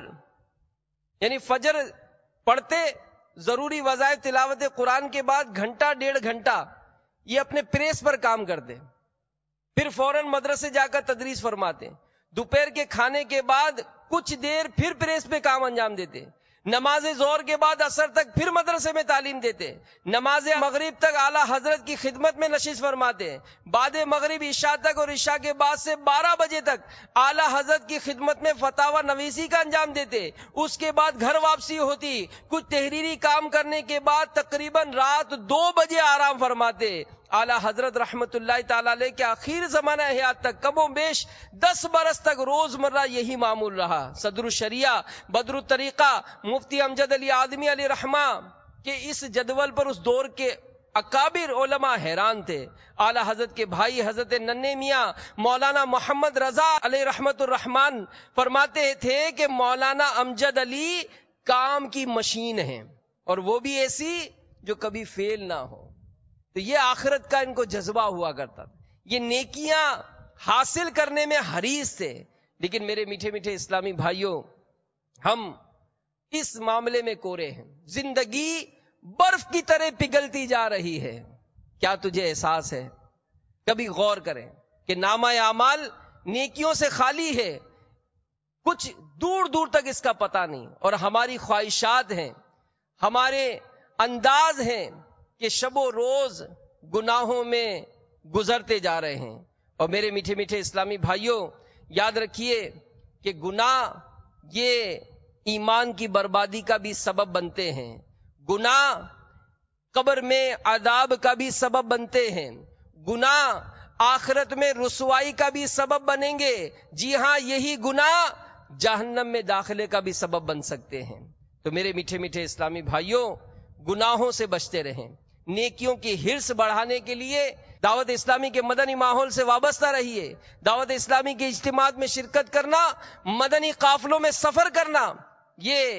یعنی فجر پڑھتے، ضروری وظائف تلاوت قرآن کے بعد گھنٹہ ڈیڑھ گھنٹہ یہ اپنے پریس پر کام کرتے، پھر فوراً مدرسے جا کر تدریس فرماتے. دوپہر کے کھانے کے بعد کچھ دیر پھر پریس پہ کام انجام دیتے. نماز ظہر کے بعد عصر تک پھر مدرسے میں تعلیم دیتے. نماز مغرب تک اعلیٰ حضرت کی خدمت میں نشست فرماتے. بعد مغرب عشاء تک اور عشاء کے بعد سے 12 بجے تک اعلیٰ حضرت کی خدمت میں فتاوی نویسی کا انجام دیتے. اس کے بعد گھر واپسی ہوتی. کچھ تحریری کام کرنے کے بعد تقریباً رات 2 بجے آرام فرماتے. اعلیٰ حضرت رحمت اللہ تعالی علیہ کے آخر زمانہ حیات تک کم و بیش 10 برس تک روزمرہ یہی معمول رہا. صدر الشریعہ بدر الطریقہ مفتی امجد علی آدمی علیہ رحمہ کے اس جدول پر اس دور کے اکابر علماء حیران تھے. اعلیٰ حضرت کے بھائی حضرت ننھے میاں مولانا محمد رضا علیہ رحمت الرحمان فرماتے تھے کہ مولانا امجد علی کام کی مشین ہیں، اور وہ بھی ایسی جو کبھی فیل نہ ہو. تو یہ آخرت کا ان کو جذبہ ہوا کرتا تھا. یہ نیکیاں حاصل کرنے میں حریص تھے. لیکن میرے میٹھے میٹھے اسلامی بھائیوں، ہم اس معاملے میں کورے ہیں. زندگی برف کی طرح پگھلتی جا رہی ہے. کیا تجھے احساس ہے؟ کبھی غور کریں کہ نامہ اعمال نیکیوں سے خالی ہے، کچھ دور دور تک اس کا پتہ نہیں. اور ہماری خواہشات ہیں، ہمارے انداز ہیں کہ شب و روز گناہوں میں گزرتے جا رہے ہیں. اور میرے میٹھے میٹھے اسلامی بھائیوں، یاد رکھیے کہ گناہ یہ ایمان کی بربادی کا بھی سبب بنتے ہیں. گناہ قبر میں عذاب کا بھی سبب بنتے ہیں. گناہ آخرت میں رسوائی کا بھی سبب بنیں گے. جی ہاں، یہی گناہ جہنم میں داخلے کا بھی سبب بن سکتے ہیں. تو میرے میٹھے میٹھے اسلامی بھائیوں، گناہوں سے بچتے رہیں. نیکیوں کی حرص بڑھانے کے لیے دعوت اسلامی کے مدنی ماحول سے وابستہ رہیے. دعوت اسلامی کے اجتماعات میں شرکت کرنا، مدنی قافلوں میں سفر کرنا، یہ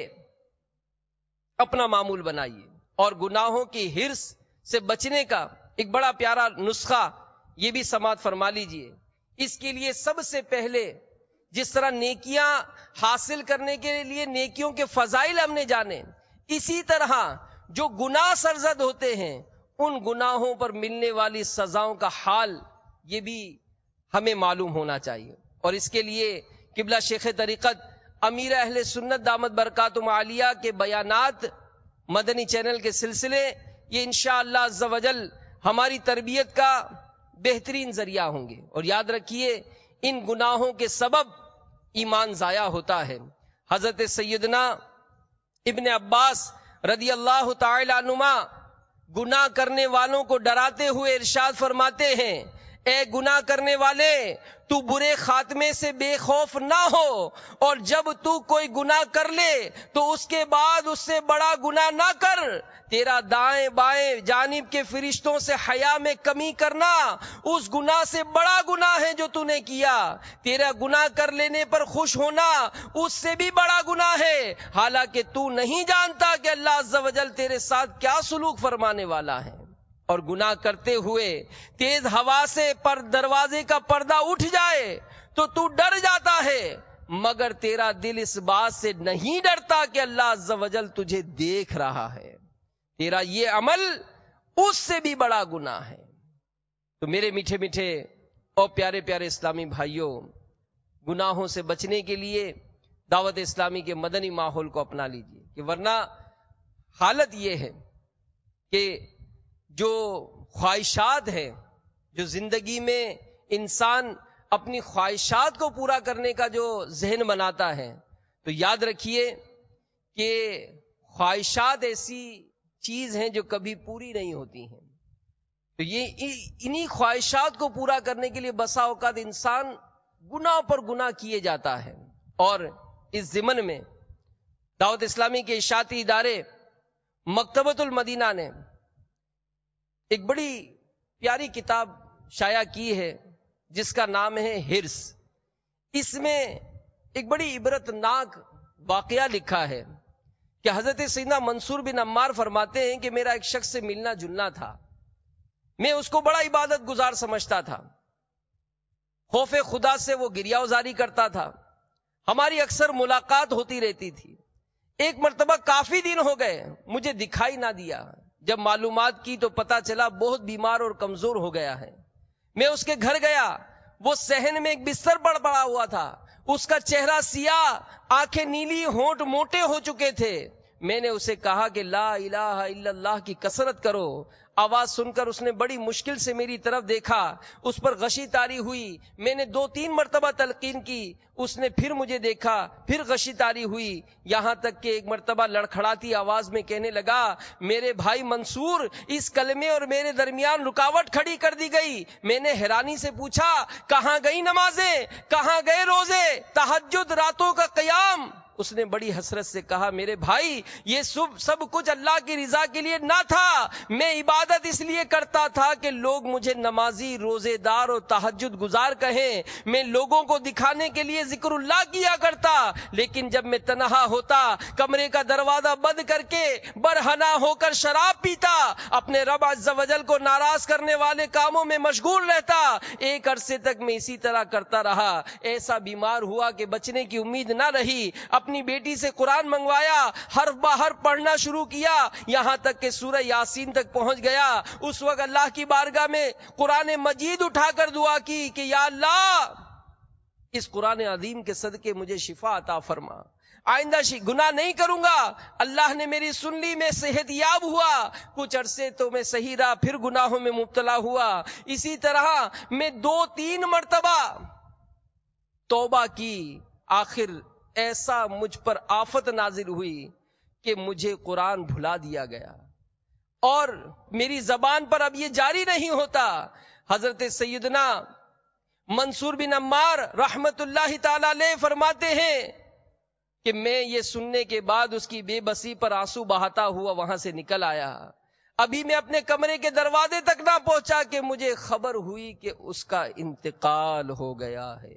اپنا معمول بنائیے. اور گناہوں کی حرص سے بچنے کا ایک بڑا پیارا نسخہ یہ بھی سماعت فرما لیجئے. اس کے لیے سب سے پہلے جس طرح نیکیاں حاصل کرنے کے لیے نیکیوں کے فضائل ہم نے جانے، اسی طرح جو گناہ سرزد ہوتے ہیں ان گناہوں پر ملنے والی سزاؤں کا حال یہ بھی ہمیں معلوم ہونا چاہیے. اور اس کے لیے قبلہ شیخ طریقت امیر اہل سنت دامت برکاتہم عالیہ کے بیانات مدنی چینل کے سلسلے یہ انشاءاللہ عز و جل ہماری تربیت کا بہترین ذریعہ ہوں گے. اور یاد رکھیے ان گناہوں کے سبب ایمان ضائع ہوتا ہے. حضرت سیدنا ابن عباس رضی اللہ تعالی عنہما گناہ کرنے والوں کو ڈراتے ہوئے ارشاد فرماتے ہیں، اے گناہ کرنے والے، تو برے خاتمے سے بے خوف نہ ہو، اور جب تو کوئی گناہ کر لے تو اس کے بعد اس سے بڑا گناہ نہ کر. تیرا دائیں بائیں جانب کے فرشتوں سے حیا میں کمی کرنا اس گناہ سے بڑا گناہ ہے جو تو نے کیا. تیرا گناہ کر لینے پر خوش ہونا اس سے بھی بڑا گناہ ہے، حالانکہ تو نہیں جانتا کہ اللہ عز و جل تیرے ساتھ کیا سلوک فرمانے والا ہے. اور گناہ کرتے ہوئے تیز ہوا سے پر دروازے کا پردہ اٹھ جائے تو ڈر جاتا ہے، مگر تیرا دل اس بات سے نہیں ڈرتا کہ اللہ عز و جل تجھے دیکھ رہا ہے. تیرا یہ عمل اس سے بھی بڑا گناہ ہے. تو میرے میٹھے میٹھے اور پیارے پیارے اسلامی بھائیوں، گناہوں سے بچنے کے لیے دعوت اسلامی کے مدنی ماحول کو اپنا لیجیے، کہ ورنہ حالت یہ ہے کہ جو خواہشات ہیں، جو زندگی میں انسان اپنی خواہشات کو پورا کرنے کا جو ذہن بناتا ہے، تو یاد رکھیے کہ خواہشات ایسی چیز ہیں جو کبھی پوری نہیں ہوتی ہیں. تو یہ انہی خواہشات کو پورا کرنے کے لیے بسا اوقات انسان گناہ پر گناہ کیے جاتا ہے. اور اس ضمن میں دعوت اسلامی کے اشاعتی ادارے مکتبۃ المدینہ نے ایک بڑی پیاری کتاب شائع کی ہے جس کا نام ہے ہرس. اس میں ایک بڑی عبرت ناک واقعہ لکھا ہے کہ حضرت سیدنا منصور بن عمار فرماتے ہیں کہ میرا ایک شخص سے ملنا جلنا تھا. میں اس کو بڑا عبادت گزار سمجھتا تھا، خوف خدا سے وہ گریہ وزاری کرتا تھا، ہماری اکثر ملاقات ہوتی رہتی تھی. ایک مرتبہ کافی دن ہو گئے مجھے دکھائی نہ دیا. جب معلومات کی تو پتا چلا بہت بیمار اور کمزور ہو گیا ہے. میں اس کے گھر گیا، وہ صحن میں ایک بستر پر پڑا ہوا تھا، اس کا چہرہ سیاہ، آنکھیں نیلی، ہونٹ موٹے ہو چکے تھے. میں نے اسے کہا کہ لا الہ الا اللہ کی کثرت کرو. آواز سن کر اس نے بڑی مشکل سے میری طرف دیکھا، اس پر غشی طاری ہوئی. میں نے 2-3 مرتبہ تلقین کی، اس نے پھر مجھے دیکھا، پھر غشی طاری ہوئی، یہاں تک کہ ایک مرتبہ لڑکھڑاتی آواز میں کہنے لگا، میرے بھائی منصور، اس کلمے اور میرے درمیان رکاوٹ کھڑی کر دی گئی. میں نے حیرانی سے پوچھا، کہاں گئی نمازیں، کہاں گئے روزے، تہجد، راتوں کا قیام؟ اس نے بڑی حسرت سے کہا، میرے بھائی یہ سب کچھ اللہ کی رضا کے لیے نہ تھا. میں عبادت اس لیے کرتا تھا کہ لوگ مجھے نمازی، روزے دار اور تہجد گزار کہیں. میں لوگوں کو دکھانے کے لیے ذکر اللہ کیا کرتا، لیکن جب میں تنہا ہوتا، کمرے کا دروازہ بند کر کے برہنہ ہو کر شراب پیتا، اپنے رب عز و جل کو ناراض کرنے والے کاموں میں مشغول رہتا. ایک عرصے تک میں اسی طرح کرتا رہا. ایسا بیمار ہوا کہ بچنے کی امید نہ رہی. اپنی بیٹی سے قرآن منگوایا، حرف بہ حرف پڑھنا شروع کیا، یہاں تک کہ سورہ یاسین تک پہنچ گیا. اس وقت اللہ کی بارگاہ میں قرآن مجید اٹھا کر دعا کی کہ یا اللہ، اس قرآن عظیم کے صدقے مجھے شفا عطا فرما، آئندہ گناہ نہیں کروں گا. اللہ نے میری سن لی، میں صحت یاب ہوا. کچھ عرصے تو میں صحیح رہا، پھر گناہوں میں مبتلا ہوا. اسی طرح میں 2-3 مرتبہ توبہ کی. آخر ایسا مجھ پر آفت نازل ہوئی کہ مجھے قرآن بھلا دیا گیا اور میری زبان پر اب یہ جاری نہیں ہوتا. حضرت سیدنا منصور بن عمار رحمت اللہ تعالی علیہ فرماتے ہیں کہ میں یہ سننے کے بعد اس کی بے بسی پر آنسو بہاتا ہوا وہاں سے نکل آیا. ابھی میں اپنے کمرے کے دروازے تک نہ پہنچا کہ مجھے خبر ہوئی کہ اس کا انتقال ہو گیا ہے.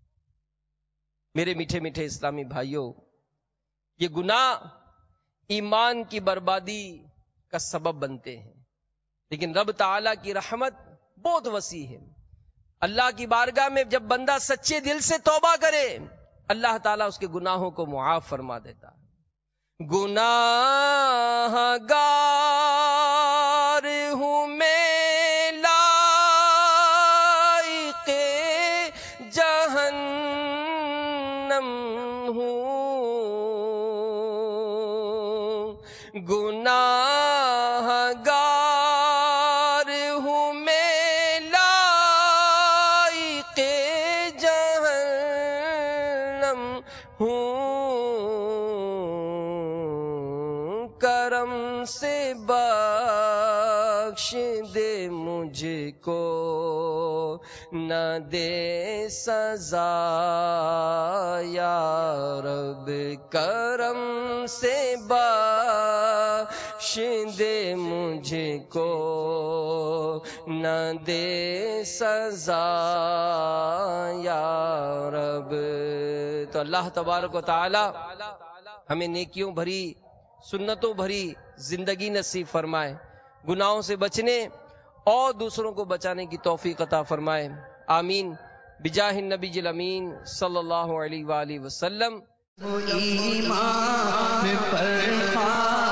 میرے میٹھے میٹھے اسلامی بھائیوں، یہ گناہ ایمان کی بربادی کا سبب بنتے ہیں، لیکن رب تعالیٰ کی رحمت بہت وسیع ہے. اللہ کی بارگاہ میں جب بندہ سچے دل سے توبہ کرے، اللہ تعالیٰ اس کے گناہوں کو معاف فرما دیتا ہے. گناہ گار ہوں میں لائق گناہگار ہوں میں لائق جہنم ہوں، کرم سے بخش دے مجھ کو، نہ دے سزا یا رب، کرم سے بخش دے مجھ کو، نہ دے سزا یا رب۔ تو اللہ تبارک و تعالی ہمیں نیکیوں بھری، سنتوں بھری زندگی نصیب فرمائے، گناہوں سے بچنے اور دوسروں کو بچانے کی توفیق عطا فرمائے، آمین بجاہ النبی الامین صلی اللہ علیہ وآلہ وسلم۔ ایمان پر